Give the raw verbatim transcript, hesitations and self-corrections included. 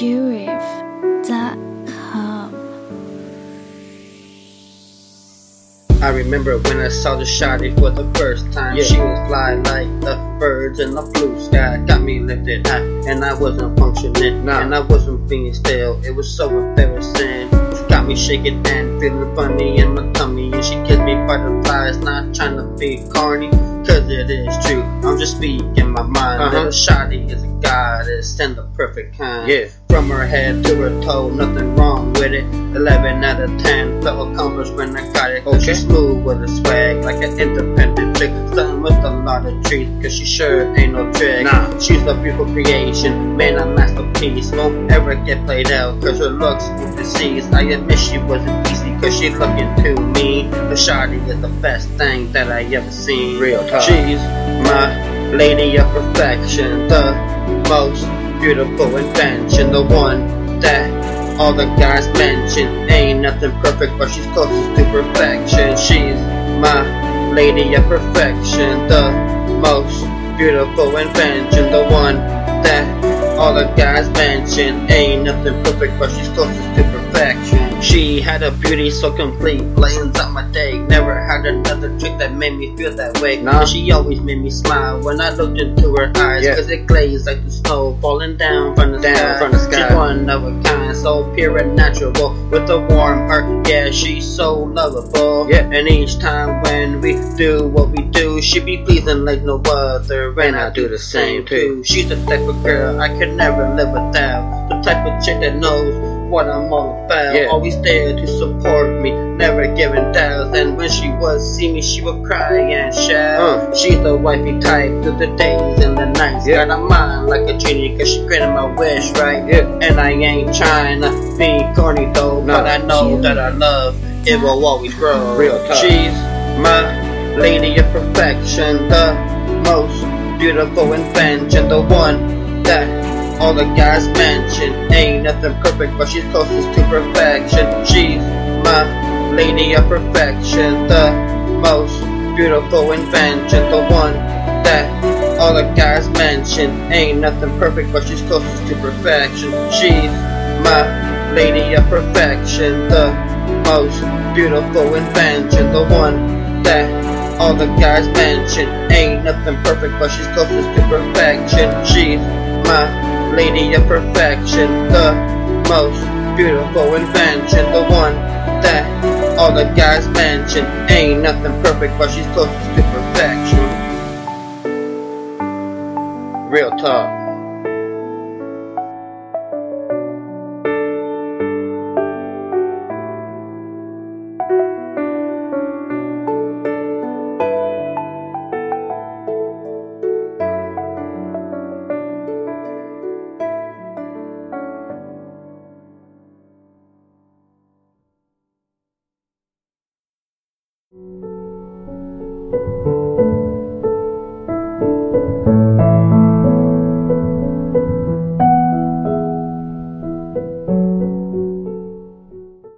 Sheriff dot com. I remember when I saw the shawty for the first time. Yeah. She was fly like the birds in the blue sky. Got me lifted high, and I wasn't functioning. Nah. And I wasn't being still. It was so embarrassing. She got me shaking and feeling funny in my tummy. And she kissed me butterflies, not trying to be corny, cause it is true. I'm just speaking my mind. Uh-huh. Little shawty is a goddess and the perfect kind. Yeah. From her head to her toe, nothing wrong with it. Eleven out of ten, felt accomplished when I got it. Okay. She's smooth with a swag, like an independent chick. Something with a lot of treats, cause she sure ain't no trick. Nah. She's a beautiful creation, man, a masterpiece. Won't ever get played out, cause her looks with disease. I admit she wasn't easy, cause she looking too mean. The shawty is the best thing that I ever seen. Real talk. She's my lady of perfection, the most beautiful invention, the one that all the guys mention. Ain't nothing perfect, but she's closest to perfection. She's my lady of perfection, the most beautiful invention, the one that all the guys mention. Ain't nothing perfect, but she's closest to perfection. She had a beauty so complete, lightens up my day. Never had another trick that made me feel that way. Nah. She always made me smile when I looked into her eyes, yeah. Cause it glazed like the snow falling down from the down sky. From the sky. She's one of a kind, so pure and natural, with a warm heart. Yeah, she's so lovable. Yeah. And each time when we do what we do, she be pleasing like no other, and I do the same too. She's the type of girl I could never live without. The type of chick that knows what I'm all about. Yeah. Always there to support me, never giving doubts. And when she would see me, she would cry and shout. Uh. She's the wifey type through the days and the nights. Yeah. Got a mind like a genie, cause she granted my wish, right? Yeah. And I ain't trying to be corny though, no. But I know that our love, it will always grow. Real talk. She's my lady of perfection, the most beautiful invention, the one that all the guys mention. Ain't nothing perfect, but she's closest to perfection. She's my lady of perfection, the most beautiful invention, the one that all the guys mention. Ain't nothing perfect, but she's closest to perfection. She's my lady of perfection, the most beautiful invention, the one that all the guys mention. Ain't nothing perfect, but she's closest to perfection. She's my lady of perfection, the most beautiful invention, the one that all the guys mention. Ain't nothing perfect, but she's closest to perfection. Real talk.